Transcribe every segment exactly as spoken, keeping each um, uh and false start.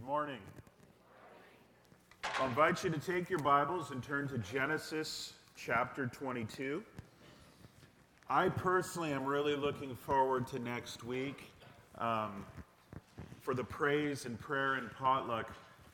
morning. I'll invite you to take your Bibles and turn to Genesis chapter twenty-two. I personally am really looking forward to next week um, for the praise and prayer and potluck.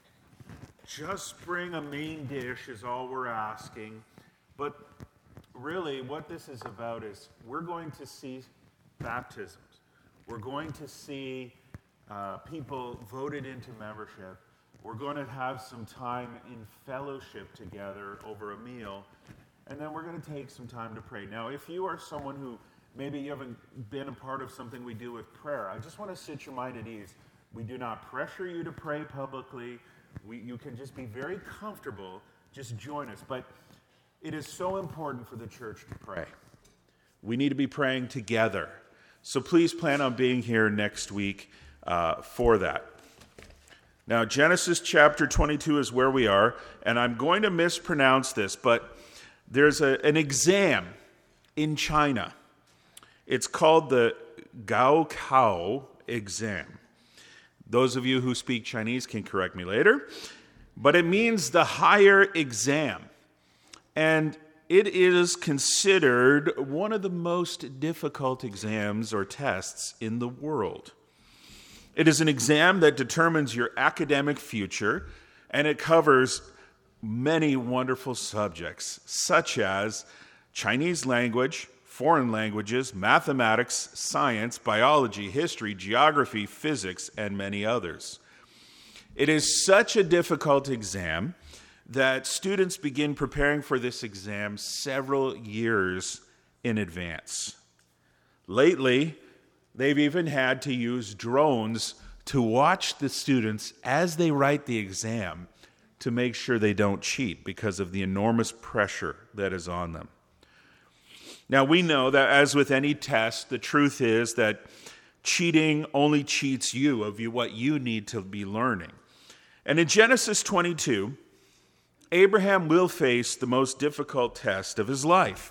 Just bring a main dish is all we're asking. But really what this is about is we're going to see baptisms. We're going to see uh, people voted into membership. We're going to have some time in fellowship together over a meal. And then we're going to take some time to pray. Now, if you are someone who maybe you haven't been a part of something we do with prayer, I just want to sit your mind at ease. We do not pressure you to pray publicly. We, you can just be very comfortable. Just join us. But it is so important for the church to pray. We need to be praying together. So please plan on being here next week uh, for that. Now, Genesis chapter twenty-two is where we are, and I'm going to mispronounce this, but there's a, an exam in China. It's called the Gaokao exam. Those of you who speak Chinese can correct me later, but it means the higher exam. And it is considered one of the most difficult exams or tests in the world. It is an exam that determines your academic future, and it covers many wonderful subjects, such as Chinese language, foreign languages, mathematics, science, biology, history, geography, physics, and many others. It is such a difficult exam that students begin preparing for this exam several years in advance. Lately, they've even had to use drones to watch the students as they write the exam to make sure they don't cheat because of the enormous pressure that is on them. Now, we know that as with any test, the truth is that cheating only cheats you of you what you need to be learning. And in Genesis twenty-two, Abraham will face the most difficult test of his life.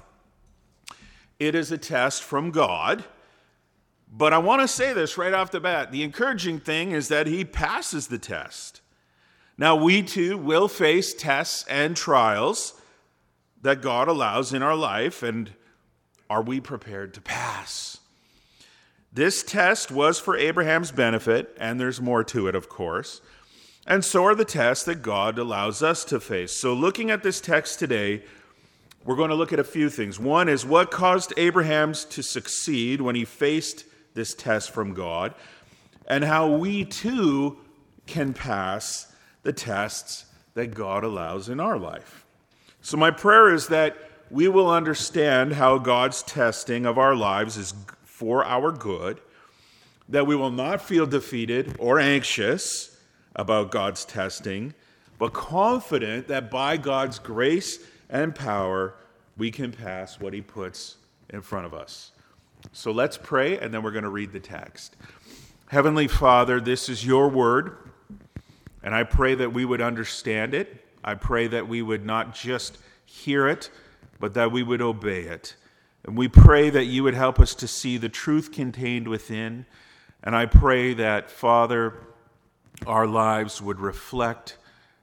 It is a test from God, but I want to say this right off the bat. The encouraging thing is that he passes the test. Now, we too will face tests and trials that God allows in our life, and are we prepared to pass? This test was for Abraham's benefit, and there's more to it, of course. And so are the tests that God allows us to face. So looking at this text today, we're going to look at a few things. One is what caused Abraham to succeed when he faced this test from God, and how we too can pass the tests that God allows in our life. So my prayer is that we will understand how God's testing of our lives is for our good, that we will not feel defeated or anxious about God's testing, but confident that by God's grace and power, we can pass what he puts in front of us. So let's pray, and then we're going to read the text. Heavenly Father, this is your word, and I pray that we would understand it. I pray that we would not just hear it, but that we would obey it. And we pray that you would help us to see the truth contained within. And I pray that, Father, our lives would reflect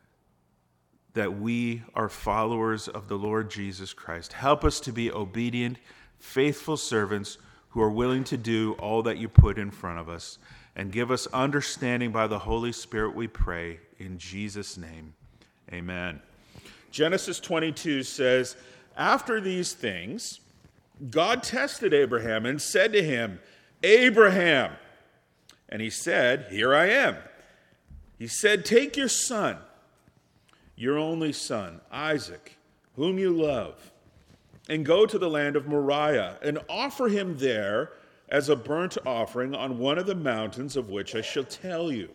that we are followers of the Lord Jesus Christ. Help us to be obedient, faithful servants who are willing to do all that you put in front of us. And give us understanding by the Holy Spirit, we pray, in Jesus' name. Amen. Genesis twenty-two says, after these things, God tested Abraham and said to him, Abraham. And he said, here I am. He said, take your son, your only son, Isaac, whom you love, and go to the land of Moriah and offer him there as a burnt offering on one of the mountains of which I shall tell you.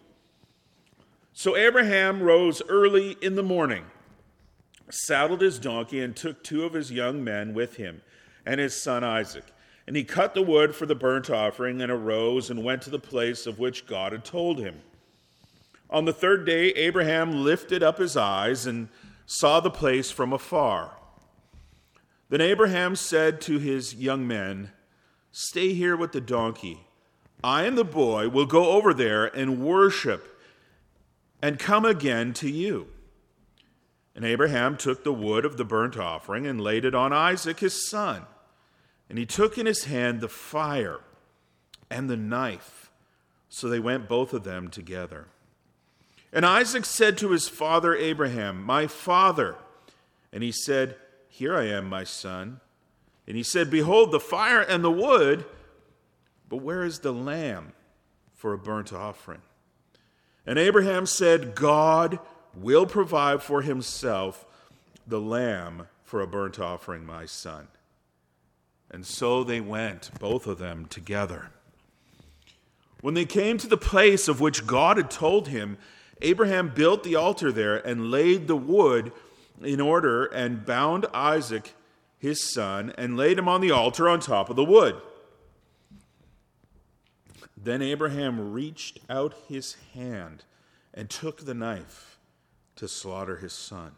So Abraham rose early in the morning, saddled his donkey, and took two of his young men with him and his son Isaac. And he cut the wood for the burnt offering and arose and went to the place of which God had told him. On the third day, Abraham lifted up his eyes and saw the place from afar. Then Abraham said to his young men, stay here with the donkey. I and the boy will go over there and worship and come again to you." And Abraham took the wood of the burnt offering and laid it on Isaac his son. And he took in his hand the fire and the knife. So they went both of them together. And Isaac said to his father Abraham, "My father." And he said, "Here I am, my son." And he said, "Behold, the fire and the wood, but where is the lamb for a burnt offering?" And Abraham said, "God will provide for himself the lamb for a burnt offering, my son." And so they went, both of them together. When they came to the place of which God had told him, Abraham built the altar there and laid the wood in order and bound Isaac, his son, and laid him on the altar on top of the wood. Then Abraham reached out his hand and took the knife to slaughter his son.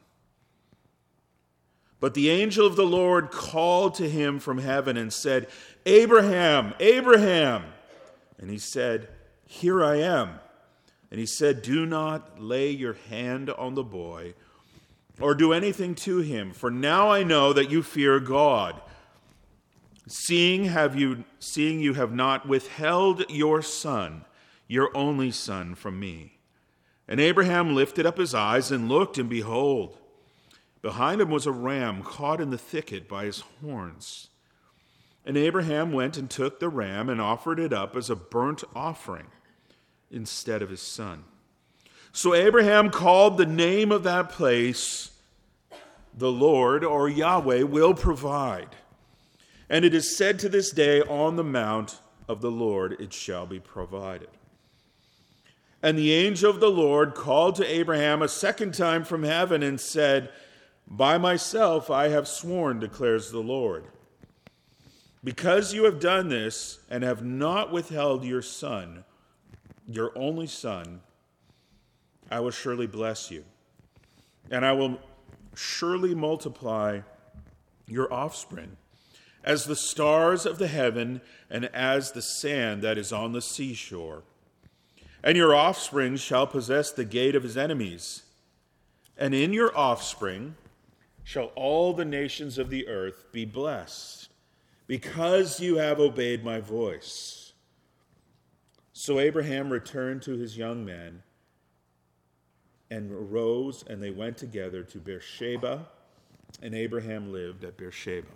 But the angel of the Lord called to him from heaven and said, "Abraham, Abraham!" And he said, "Here I am." And he said, "Do not lay your hand on the boy or do anything to him, for now I know that you fear God, seeing have you seeing you have not withheld your son, your only son, from me." And Abraham lifted up his eyes and looked, and behold, behind him was a ram caught in the thicket by his horns. And Abraham went and took the ram and offered it up as a burnt offering instead of his son. So Abraham called the name of that place, "The Lord," or Yahweh, "will provide." And it is said to this day, "On the mount of the Lord it shall be provided." And the angel of the Lord called to Abraham a second time from heaven and said, "By myself I have sworn, declares the Lord, because you have done this and have not withheld your son, your only son, I will surely bless you, and I will surely multiply your offspring as the stars of the heaven and as the sand that is on the seashore. And your offspring shall possess the gate of his enemies. And in your offspring shall all the nations of the earth be blessed, because you have obeyed my voice." So Abraham returned to his young men and arose, and they went together to Beersheba, and Abraham lived at Beersheba.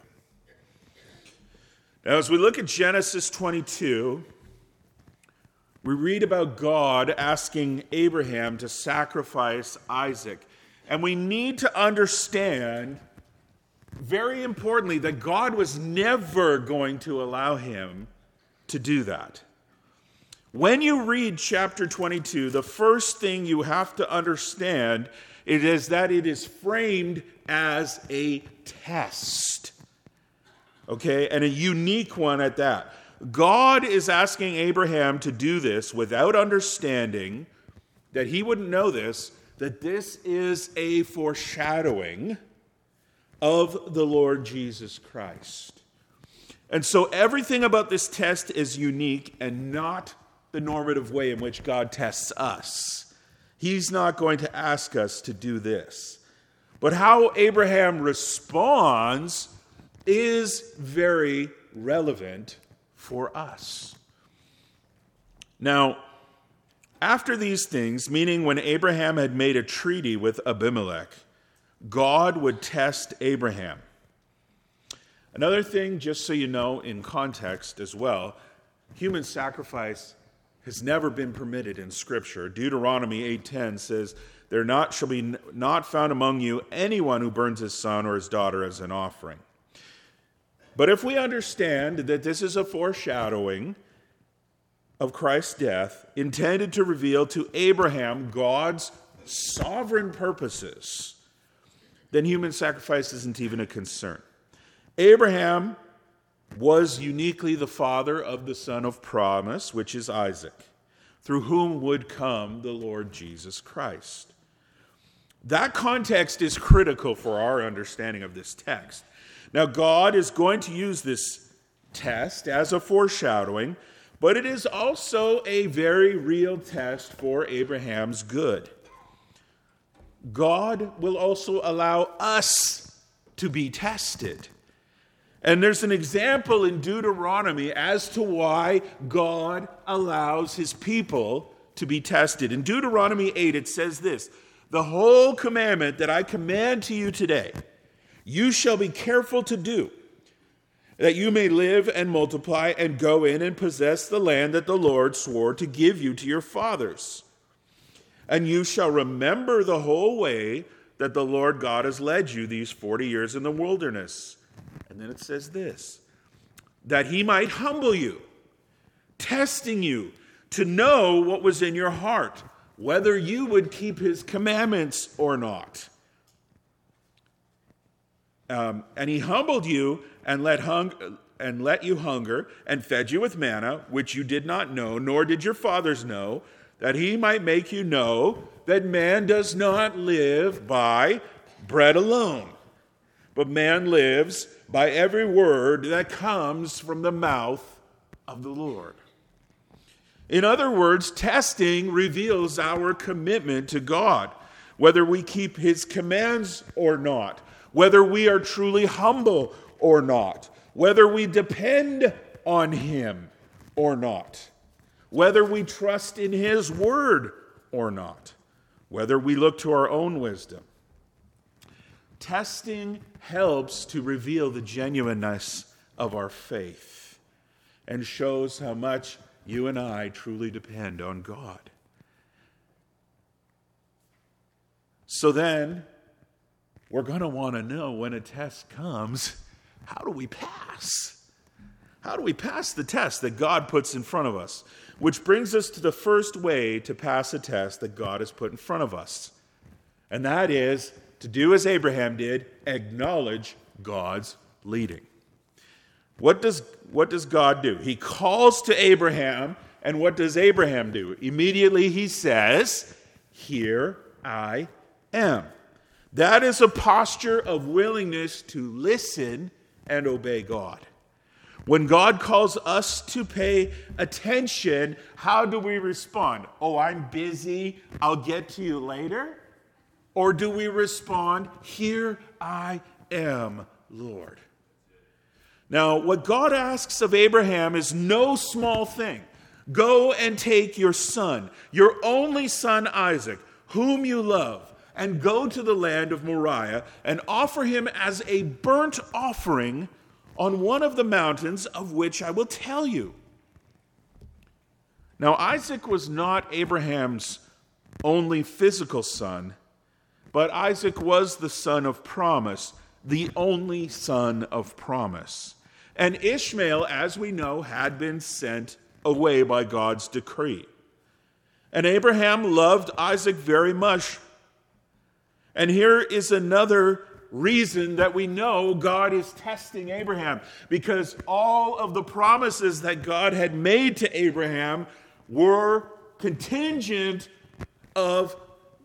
Now, as we look at Genesis twenty-two, we read about God asking Abraham to sacrifice Isaac. And we need to understand, very importantly, that God was never going to allow him to do that. When you read chapter twenty-two, the first thing you have to understand is that it is framed as a test. Okay, and a unique one at that. God is asking Abraham to do this without understanding that he wouldn't know this, that this is a foreshadowing of the Lord Jesus Christ. And so everything about this test is unique and not the normative way in which God tests us. He's not going to ask us to do this. But how Abraham responds is very relevant for us. Now, after these things, meaning when Abraham had made a treaty with Abimelech, God would test Abraham. Another thing, just so you know, in context as well, human sacrifice has never been permitted in Scripture. Deuteronomy eight ten says, "There not shall be not found among you anyone who burns his son or his daughter as an offering." But if we understand that this is a foreshadowing of Christ's death intended to reveal to Abraham God's sovereign purposes, then human sacrifice isn't even a concern. Abraham was uniquely the father of the son of promise, which is Isaac, through whom would come the Lord Jesus Christ. That context is critical for our understanding of this text. Now, God is going to use this test as a foreshadowing, but it is also a very real test for Abraham's good. God will also allow us to be tested. And there's an example in Deuteronomy as to why God allows his people to be tested. In Deuteronomy eight, it says this, "The whole commandment that I command to you today, you shall be careful to do, that you may live and multiply and go in and possess the land that the Lord swore to give you to your fathers. And you shall remember the whole way that the Lord God has led you these forty years in the wilderness." And then it says this, "that he might humble you, testing you to know what was in your heart, whether you would keep his commandments or not. Um, and he humbled you and let hung and let you hunger and fed you with manna, which you did not know, nor did your fathers know, that he might make you know that man does not live by bread alone, but man lives by every word that comes from the mouth of the Lord." In other words, testing reveals our commitment to God, whether we keep his commands or not, whether we are truly humble or not, whether we depend on him or not, whether we trust in his word or not, whether we look to our own wisdom. Testing helps to reveal the genuineness of our faith and shows how much you and I truly depend on God. So then, we're going to want to know when a test comes, how do we pass? How do we pass the test that God puts in front of us? Which brings us to the first way to pass a test that God has put in front of us. And that is to do as Abraham did, acknowledge God's leading. What does, what does God do? He calls to Abraham, and what does Abraham do? Immediately he says, "Here I am." That is a posture of willingness to listen and obey God. When God calls us to pay attention, how do we respond? "Oh, I'm busy, I'll get to you later"? Or do we respond, "Here I am, Lord"? Now, what God asks of Abraham is no small thing. Go and take your son, your only son Isaac, whom you love, and go to the land of Moriah and offer him as a burnt offering on one of the mountains of which I will tell you. Now, Isaac was not Abraham's only physical son, but Isaac was the son of promise, the only son of promise. And Ishmael, as we know, had been sent away by God's decree. And Abraham loved Isaac very much. And here is another reason that we know God is testing Abraham, because all of the promises that God had made to Abraham were contingent of,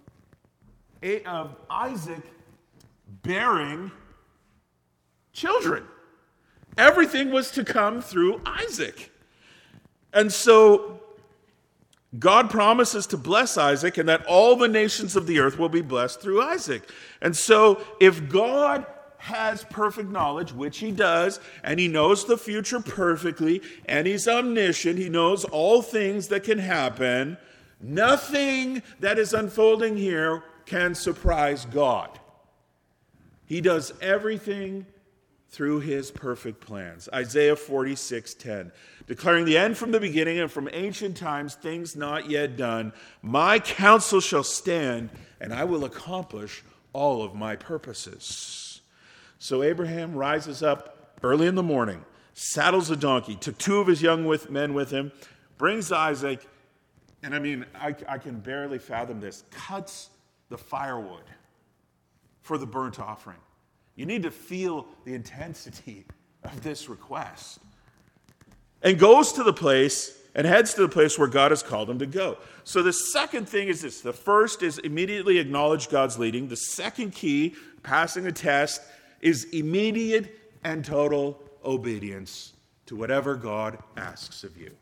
of Isaac bearing children. Everything was to come through Isaac. And so God promises to bless Isaac and that all the nations of the earth will be blessed through Isaac. And so if God has perfect knowledge, which he does, and he knows the future perfectly, and he's omniscient, he knows all things that can happen, nothing that is unfolding here can surprise God. He does everything through his perfect plans. Isaiah forty-six ten, declaring the end from the beginning and from ancient times, things not yet done. My counsel shall stand, and I will accomplish all of my purposes. So Abraham rises up early in the morning, saddles a donkey, took two of his young with, men with him, brings Isaac, and I mean, I, I can barely fathom this, cuts the firewood for the burnt offering. You need to feel the intensity of this request. And goes to the place and heads to the place where God has called him to go. So the second thing is this. The first is immediately acknowledge God's leading. The second key, passing a test, is immediate and total obedience to whatever God asks of you.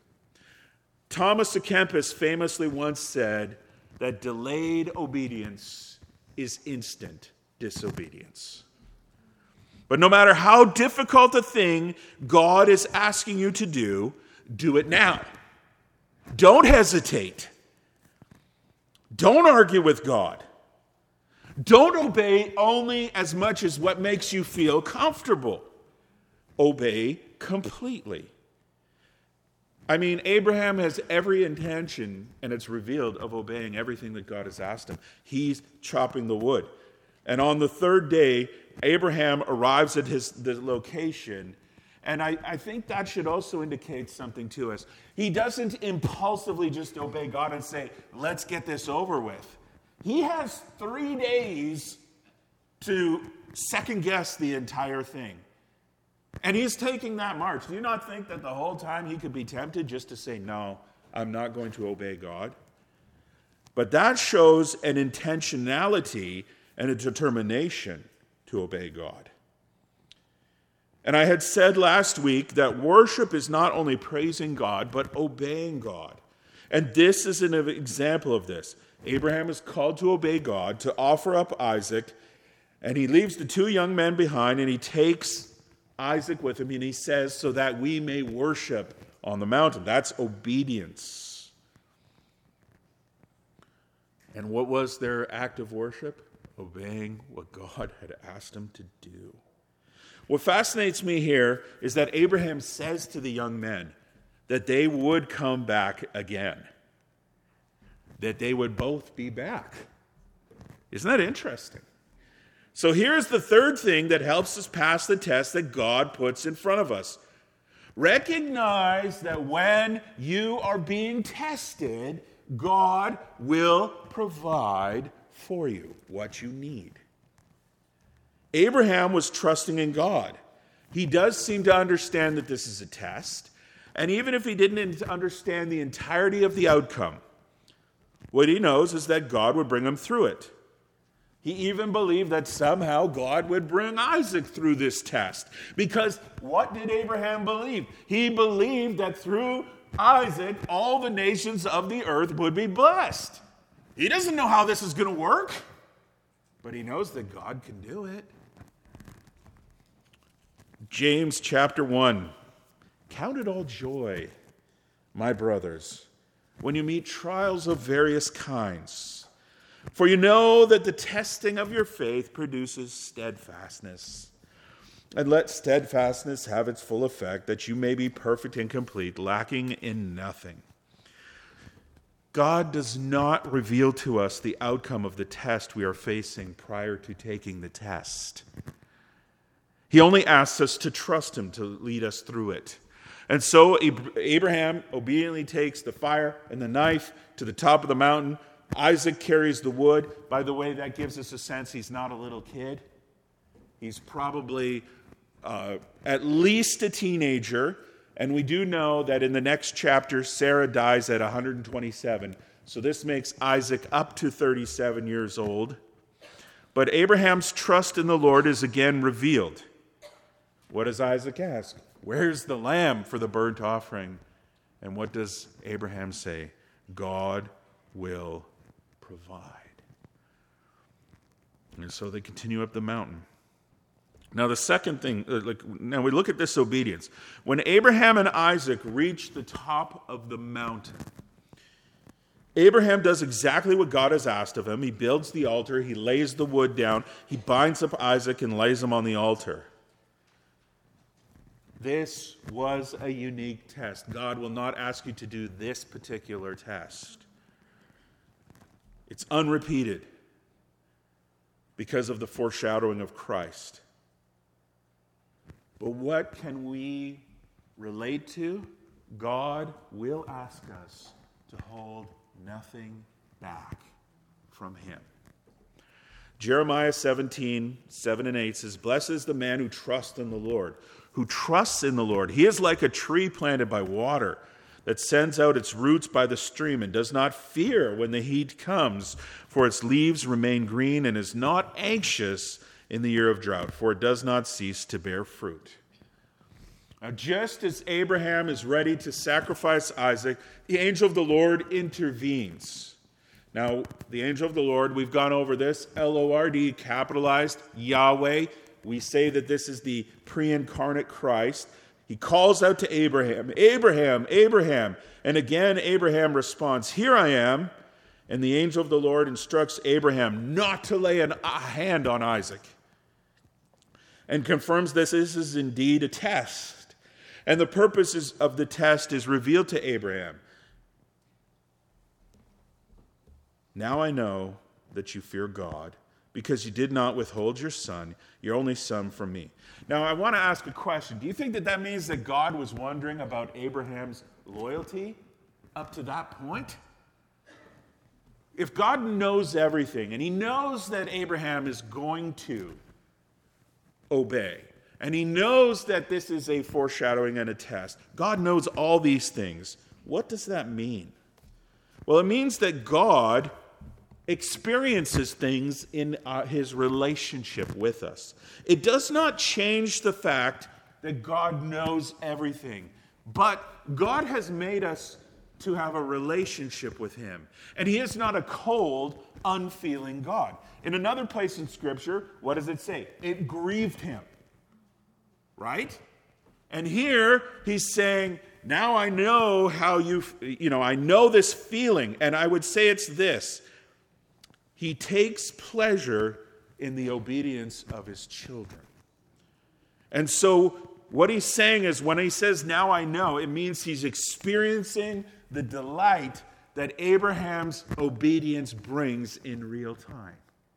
Thomas à Kempis famously once said that delayed obedience is instant disobedience. But no matter how difficult a thing God is asking you to do, do it now. Don't hesitate. Don't argue with God. Don't obey only as much as what makes you feel comfortable. Obey completely. I mean, Abraham has every intention, and it's revealed, of obeying everything that God has asked him. He's chopping the wood. And on the third day, Abraham arrives at his the location. And I, I think that should also indicate something to us. He doesn't impulsively just obey God and say, let's get this over with. He has three days to second guess the entire thing. And he's taking that march. Do you not think that the whole time he could be tempted just to say, no, I'm not going to obey God? But that shows an intentionality and a determination to obey God. And I had said last week that worship is not only praising God, but obeying God. And this is an example of this. Abraham is called to obey God, to offer up Isaac, and he leaves the two young men behind, and he takes Isaac with him, and he says, so that we may worship on the mountain. That's obedience. And what was their act of worship? Obeying what God had asked him to do. What fascinates me here is that Abraham says to the young men that they would come back again. That they would both be back. Isn't that interesting? So here's the third thing that helps us pass the test that God puts in front of us. Recognize that when you are being tested, God will provide for you what you need. Abraham was trusting in God. He does seem to understand that this is a test. And even if he didn't understand the entirety of the outcome, what he knows is that God would bring him through it. He even believed that somehow God would bring Isaac through this test. Because what did Abraham believe? He believed that through Isaac, all the nations of the earth would be blessed. He doesn't know how this is going to work, but he knows that God can do it. James chapter one. Count it all joy, my brothers, when you meet trials of various kinds. For you know that the testing of your faith produces steadfastness. And let steadfastness have its full effect, that you may be perfect and complete, lacking in nothing. God does not reveal to us the outcome of the test we are facing prior to taking the test. He only asks us to trust him to lead us through it. And so Abraham obediently takes the fire and the knife to the top of the mountain. Isaac carries the wood. By the way, that gives us a sense he's not a little kid. He's probably uh, at least a teenager. And we do know that in the next chapter, Sarah dies at one hundred twenty-seven. So this makes Isaac up to thirty-seven years old. But Abraham's trust in the Lord is again revealed. What does Isaac ask? Where's the lamb for the burnt offering? And what does Abraham say? God will provide. And so they continue up the mountain. Now the second thing, uh, like, now we look at this obedience. When Abraham and Isaac reach the top of the mountain, Abraham does exactly what God has asked of him. He builds the altar, he lays the wood down, he binds up Isaac and lays him on the altar. This was a unique test. God will not ask you to do this particular test. It's unrepeated because of the foreshadowing of Christ. But what can we relate to? God will ask us to hold nothing back from him. Jeremiah seventeen, seven and eight says, "Blessed is the man who trusts in the Lord, who trusts in the Lord. He is like a tree planted by water that sends out its roots by the stream and does not fear when the heat comes, for its leaves remain green and is not anxious in the year of drought, for it does not cease to bear fruit." Now, just as Abraham is ready to sacrifice Isaac, the angel of the Lord intervenes. Now, the angel of the Lord, we've gone over this, L O R D, capitalized, Yahweh. We say that this is the pre-incarnate Christ. He calls out to Abraham, Abraham, Abraham. And again, Abraham responds, here I am. And the angel of the Lord instructs Abraham not to lay an, a hand on Isaac, and confirms this, this is indeed a test. And the purposes of the test is revealed to Abraham. Now I know that you fear God, because you did not withhold your son, your only son, from me. Now I want to ask a question. Do you think that that means that God was wondering about Abraham's loyalty up to that point? If God knows everything, and he knows that Abraham is going to obey, and he knows that this is a foreshadowing and a test, God knows all these things. What does that mean? Well, it means that God experiences things in uh, his relationship with us. It does not change the fact that God knows everything, but God has made us to have a relationship with him. And he is not a cold, unfeeling God. In another place in Scripture, what does it say? It grieved him. Right? And here he's saying, now I know how you, you know, I know this feeling, and I would say it's this. He takes pleasure in the obedience of his children. And so what he's saying is, when he says, now I know, it means he's experiencing the delight that Abraham's obedience brings in real time.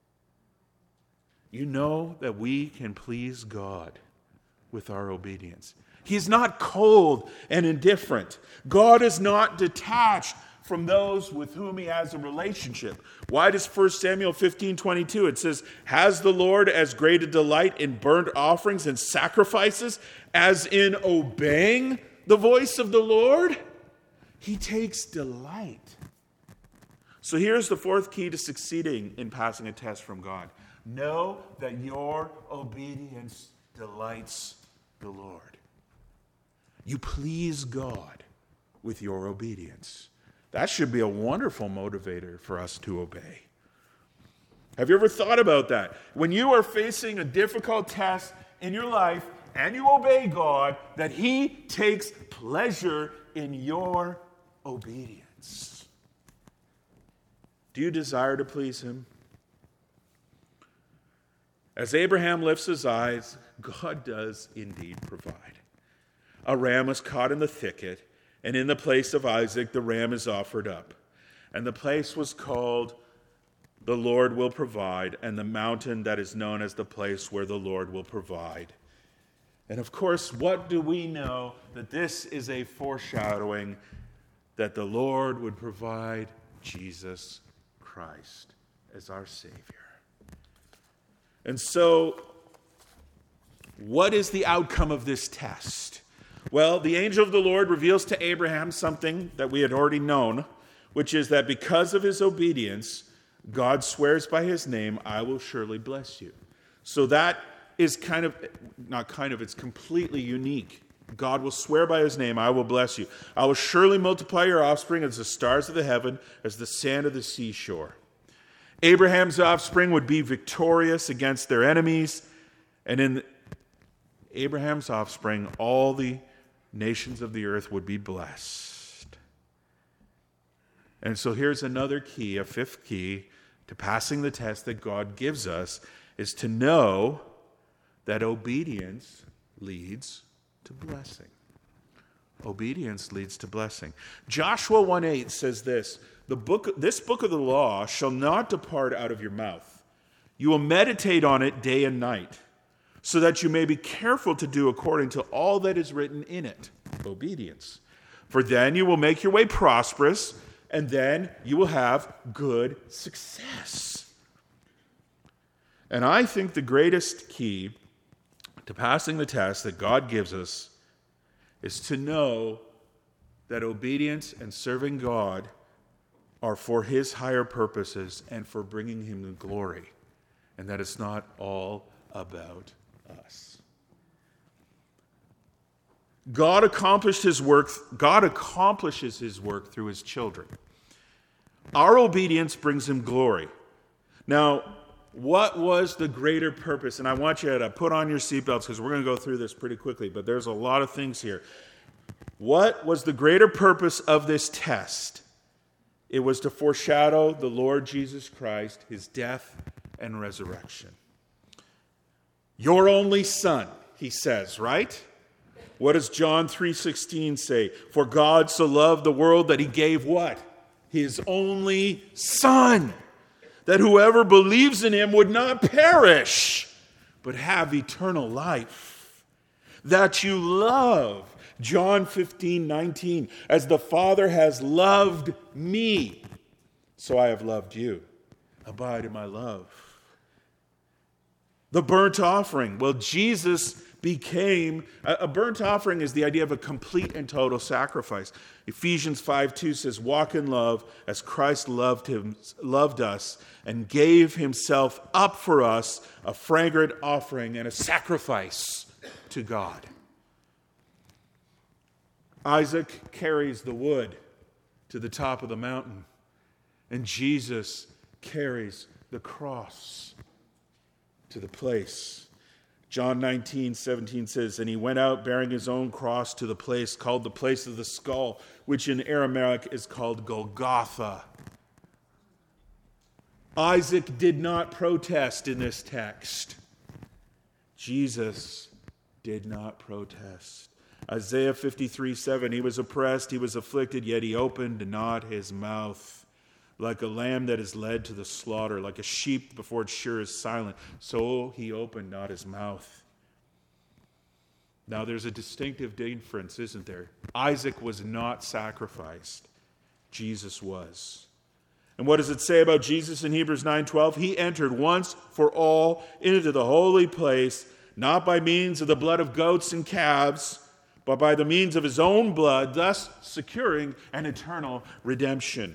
You know that we can please God with our obedience. He's not cold and indifferent. God is not detached from those with whom he has a relationship. Why does First Samuel fifteen twenty-two, it says, has the Lord as great a delight in burnt offerings and sacrifices as in obeying the voice of the Lord? He takes delight. So here's the fourth key to succeeding in passing a test from God. Know that your obedience delights the Lord. You please God with your obedience. That should be a wonderful motivator for us to obey. Have you ever thought about that? When you are facing a difficult test in your life and you obey God, that he takes pleasure in your obedience. Do you desire to please him? As Abraham lifts his eyes, God does indeed provide. A ram was caught in the thicket, and in the place of Isaac, the ram is offered up. And the place was called The Lord Will Provide, and the mountain that is known as the place where the Lord will provide. And of course, what do we know? That this is a foreshadowing that the Lord would provide Jesus Christ as our Savior. And so, what is the outcome of this test? Well, the angel of the Lord reveals to Abraham something that we had already known, which is that because of his obedience, God swears by his name, I will surely bless you. So that is kind of, not kind of, it's completely unique. God will swear by his name, I will bless you. I will surely multiply your offspring as the stars of the heaven, as the sand of the seashore. Abraham's offspring would be victorious against their enemies, and in Abraham's offspring, all the nations of the earth would be blessed. And so here's another key, a fifth key to passing the test that God gives us, is to know that obedience leads to blessing. Obedience leads to blessing. Joshua one eight says this, the book, this book of the law shall not depart out of your mouth. You will meditate on it day and night, so that you may be careful to do according to all that is written in it. Obedience. For then you will make your way prosperous, and then you will have good success. And I think the greatest key to passing the test that God gives us is to know that obedience and serving God are for his higher purposes and for bringing him the glory, and that it's not all about us. God accomplished his work, God accomplishes his work through his children. Our obedience brings him glory. Now, what was the greater purpose? And I want you to put on your seatbelts because we're going to go through this pretty quickly, but there's a lot of things here. What was the greater purpose of this test? It was to foreshadow the Lord Jesus Christ, his death and resurrection. Your only son, he says, right? What does John three sixteen say? For God so loved the world that he gave what? His only son, that whoever believes in him would not perish, but have eternal life. That you love, John fifteen nineteen, as the Father has loved me, so I have loved you. Abide in my love. The burnt offering. Well, Jesus became, a burnt offering is the idea of a complete and total sacrifice. Ephesians five two says, walk in love as Christ loved him, loved us and gave himself up for us, a fragrant offering and a sacrifice to God. Isaac carries the wood to the top of the mountain, and Jesus carries the cross to the place. John nineteen seventeen says, and he went out bearing his own cross to the place called the place of the skull, which in Aramaic is called Golgotha. Isaac did not protest in this text. Jesus did not protest. Isaiah fifty-three seven, he was oppressed, he was afflicted, yet he opened not his mouth. Like a lamb that is led to the slaughter, like a sheep before its shearer is silent, so he opened not his mouth. Now there's a distinctive difference, isn't there? Isaac was not sacrificed. Jesus was. And what does it say about Jesus in Hebrews nine twelve? He entered once for all into the holy place, not by means of the blood of goats and calves, but by the means of his own blood, thus securing an eternal redemption.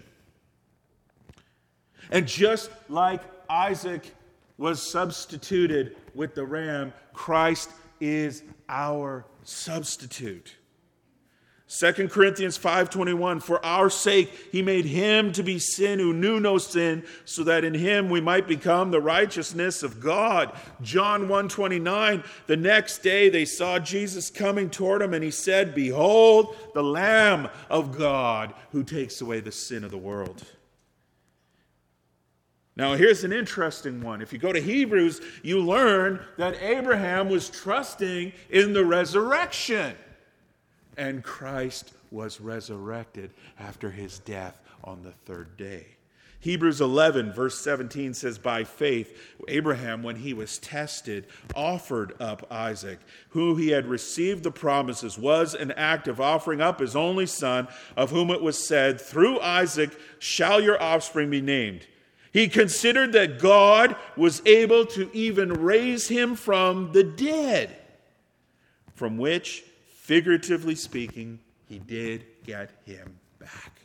And just like Isaac was substituted with the ram, Christ is our substitute. Second Corinthians five twenty-one, for our sake he made him to be sin who knew no sin, so that in him we might become the righteousness of God. John one twenty-nine, the next day they saw Jesus coming toward him, and he said, behold, the Lamb of God who takes away the sin of the world. Now, here's an interesting one. If you go to Hebrews, you learn that Abraham was trusting in the resurrection. And Christ was resurrected after his death on the third day. Hebrews eleven, verse seventeen says, by faith, Abraham, when he was tested, offered up Isaac, who he had received the promises, was an act of offering up his only son, of whom it was said, through Isaac shall your offspring be named. He considered that God was able to even raise him from the dead, from which, figuratively speaking, he did get him back.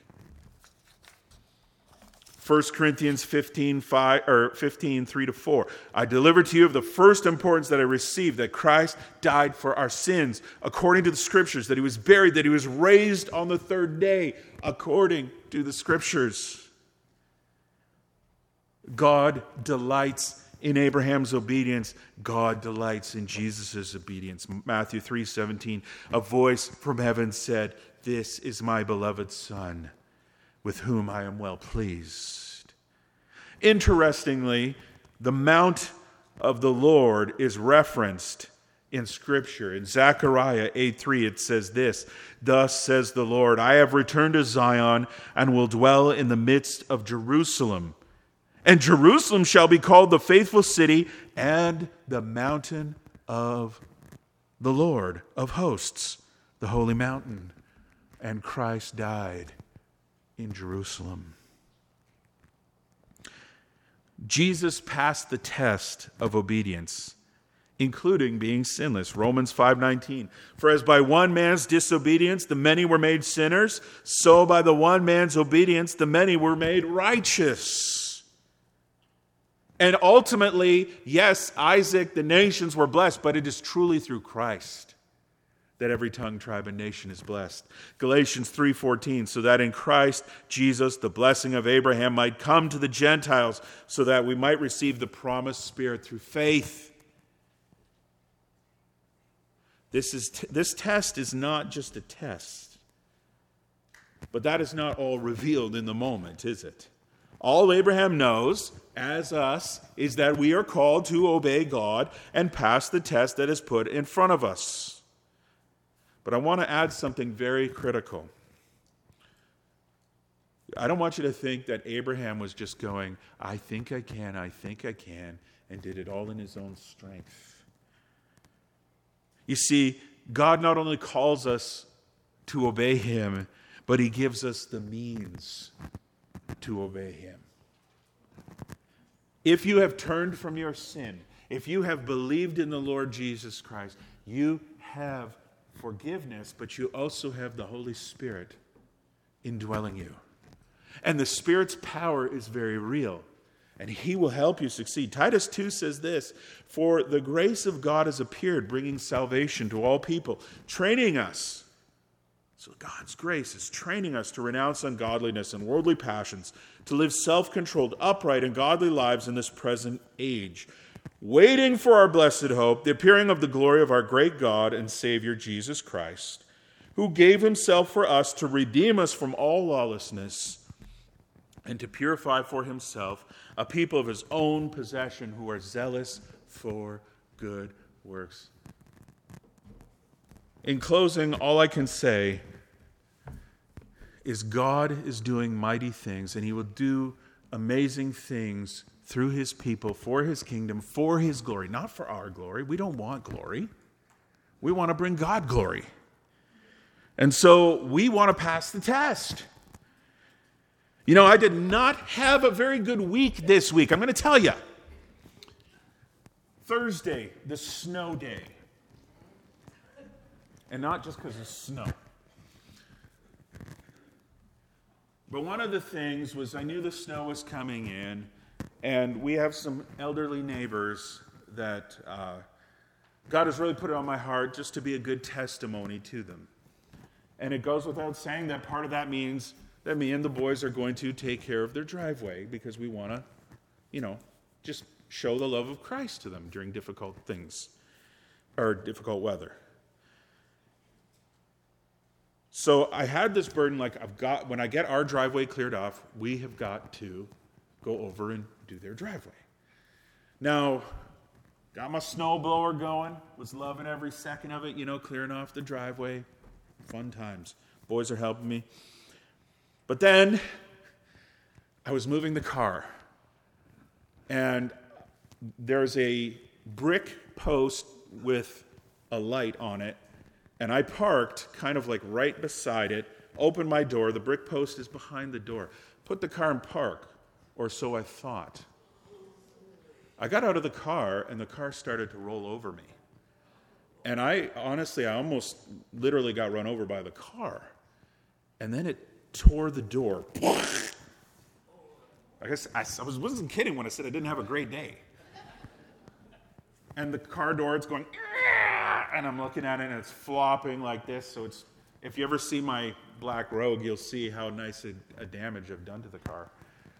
First Corinthians fifteen, five, or fifteen, three to four. I delivered to you of the first importance that I received, that Christ died for our sins, according to the Scriptures, that he was buried, that he was raised on the third day, according to the Scriptures. God delights in Abraham's obedience. God delights in Jesus' obedience. Matthew three seventeen, a voice from heaven said, this is my beloved Son, with whom I am well pleased. Interestingly, the mount of the Lord is referenced in Scripture. In Zechariah eight three, it says this, thus says the Lord, I have returned to Zion and will dwell in the midst of Jerusalem. And Jerusalem shall be called the faithful city and the mountain of the Lord of hosts, the holy mountain. And Christ died in Jerusalem. Jesus passed the test of obedience, including being sinless. Romans five nineteen. For as by one man's disobedience the many were made sinners, so by the one man's obedience the many were made righteous. And ultimately, yes, Isaac, the nations were blessed, but it is truly through Christ. that every tongue, tribe, and nation is blessed. Galatians three fourteen, so that in Christ Jesus the blessing of Abraham might come to the Gentiles, so that we might receive the promised Spirit through faith. This is t- this test is not just a test, but that is not all revealed in the moment, is it? All Abraham knows, as us, is that we are called to obey God and pass the test that is put in front of us. But I want to add something very critical. I don't want you to think that Abraham was just going, I think I can, I think I can, and did it all in his own strength. You see, God not only calls us to obey him, but he gives us the means to obey him. If you have turned from your sin, if you have believed in the Lord Jesus Christ, you have forgiveness, but you also have the Holy Spirit indwelling you. And the Spirit's power is very real, and he will help you succeed. Titus two says this, for the grace of God has appeared, bringing salvation to all people, training us. So God's grace is training us to renounce ungodliness and worldly passions, to live self-controlled, upright, and godly lives in this present age, waiting for our blessed hope, the appearing of the glory of our great God and Savior Jesus Christ, who gave himself for us to redeem us from all lawlessness and to purify for himself a people of his own possession who are zealous for good works. In closing, all I can say is God is doing mighty things, and he will do amazing things through his people, for his kingdom, for his glory, not for our glory. We don't want glory. We want to bring God glory. And so we want to pass the test. You know, I did not have a very good week this week. I'm going to tell you. Thursday, the snow day. And not just because of snow. But one of the things was I knew the snow was coming in, and we have some elderly neighbors that uh, God has really put it on my heart just to be a good testimony to them. And it goes without saying that part of that means that me and the boys are going to take care of their driveway because we want to, you know, just show the love of Christ to them during difficult things or difficult weather. So I had this burden, like I've got, when I get our driveway cleared off, we have got to go over and do their driveway. Now, got my snowblower going, was loving every second of it, you know, clearing off the driveway. Fun times. Boys are helping me. But then I was moving the car, and there's a brick post with a light on it, and I parked kind of like right beside it, opened my door, the brick post is behind the door, put the car in park, or so I thought. I got out of the car, and the car started to roll over me. And I, honestly, I almost literally got run over by the car. And then it tore the door. I guess I, I was, wasn't kidding when I said I didn't have a great day. And the car door, it's going, and I'm looking at it, and it's flopping like this. So it's, if you ever see my black Rogue, you'll see how nice a, a damage I've done to the car.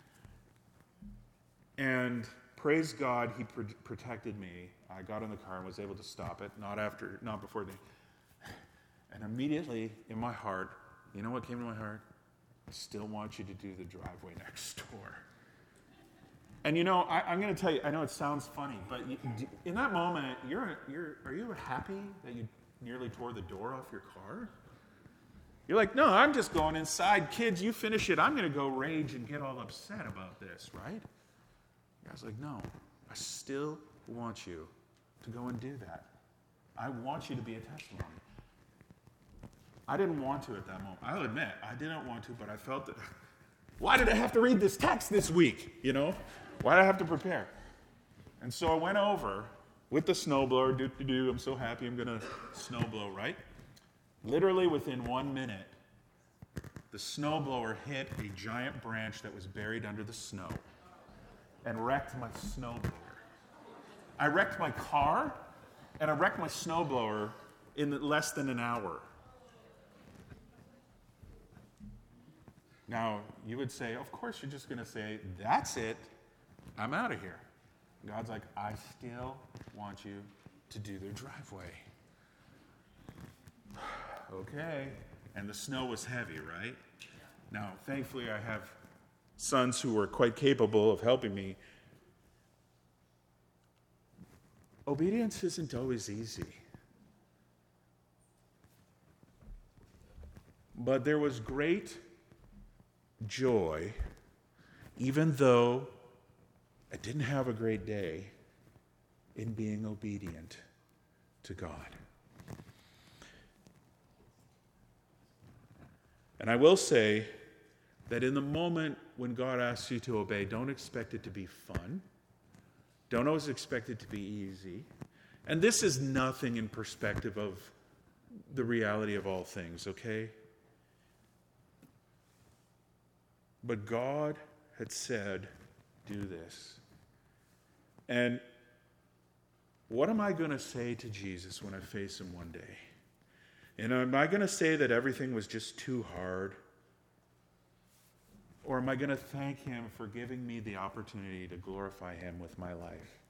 And praise God, he pr- protected me. I got in the car and was able to stop it, not after, not before the. And immediately in my heart, you know what came to my heart? I still want you to do the driveway next door. And you know, I, I'm going to tell you, I know it sounds funny, but you, in that moment, you're, you're, are you happy that you nearly tore the door off your car? You're like, no, I'm just going inside. Kids, you finish it. I'm going to go rage and get all upset about this, right? I was like, no, I still want you to go and do that. I want you to be a testimony. I didn't want to at that moment. I'll admit, I didn't want to, but I felt that, why did I have to read this text this week, you know? Why did I have to prepare? And so I went over with the snowblower, do-do-do, I'm so happy I'm going to snowblow, right? Literally within one minute, the snowblower hit a giant branch that was buried under the snow and wrecked my snowblower. I wrecked my car, and I wrecked my snowblower in less than an hour. Now, you would say, of course you're just going to say, that's it, I'm out of here. God's like, I still want you to do their driveway. Okay. And the snow was heavy, right? Now, thankfully, I have sons who are quite capable of helping me. Obedience isn't always easy. But there was great joy, even though I didn't have a great day, in being obedient to God. And I will say that in the moment when God asks you to obey, don't expect it to be fun. Don't always expect it to be easy. And this is nothing in perspective of the reality of all things, okay? But God had said, do this. And what am I going to say to Jesus when I face him one day? And am I going to say that everything was just too hard? Or am I going to thank him for giving me the opportunity to glorify him with my life?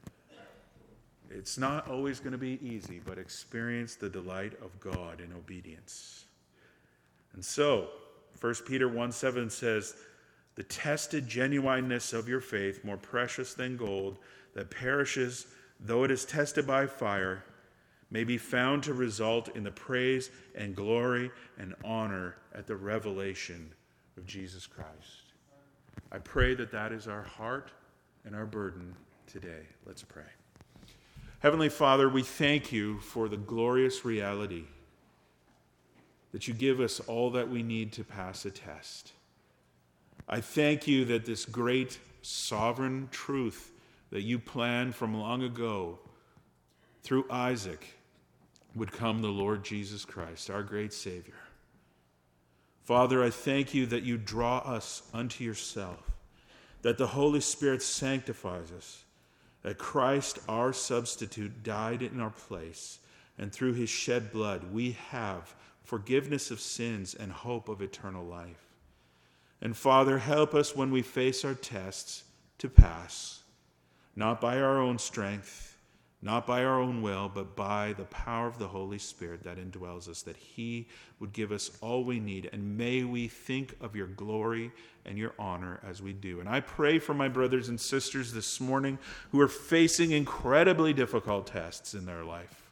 It's not always going to be easy, but experience the delight of God in obedience. And so, First Peter one seven says, the tested genuineness of your faith, more precious than gold, that perishes, though it is tested by fire, may be found to result in the praise and glory and honor at the revelation of Jesus Christ. I pray that that is our heart and our burden today. Let's pray. Heavenly Father, we thank you for the glorious reality that you give us all that we need to pass a test. I thank you that this great sovereign truth that you planned from long ago through Isaac would come the Lord Jesus Christ, our great Savior. Father, I thank you that you draw us unto yourself, that the Holy Spirit sanctifies us, that Christ, our substitute, died in our place, and through his shed blood we have forgiveness of sins and hope of eternal life. And Father, help us when we face our tests to pass, not by our own strength, not by our own will, but by the power of the Holy Spirit that indwells us, that he would give us all we need. And may we think of your glory and your honor as we do. And I pray for my brothers and sisters this morning who are facing incredibly difficult tests in their life.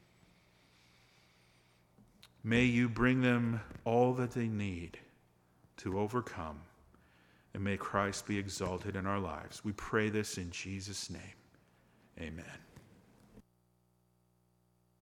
May you bring them all that they need to overcome, and may Christ be exalted in our lives. We pray this in Jesus' name. Amen.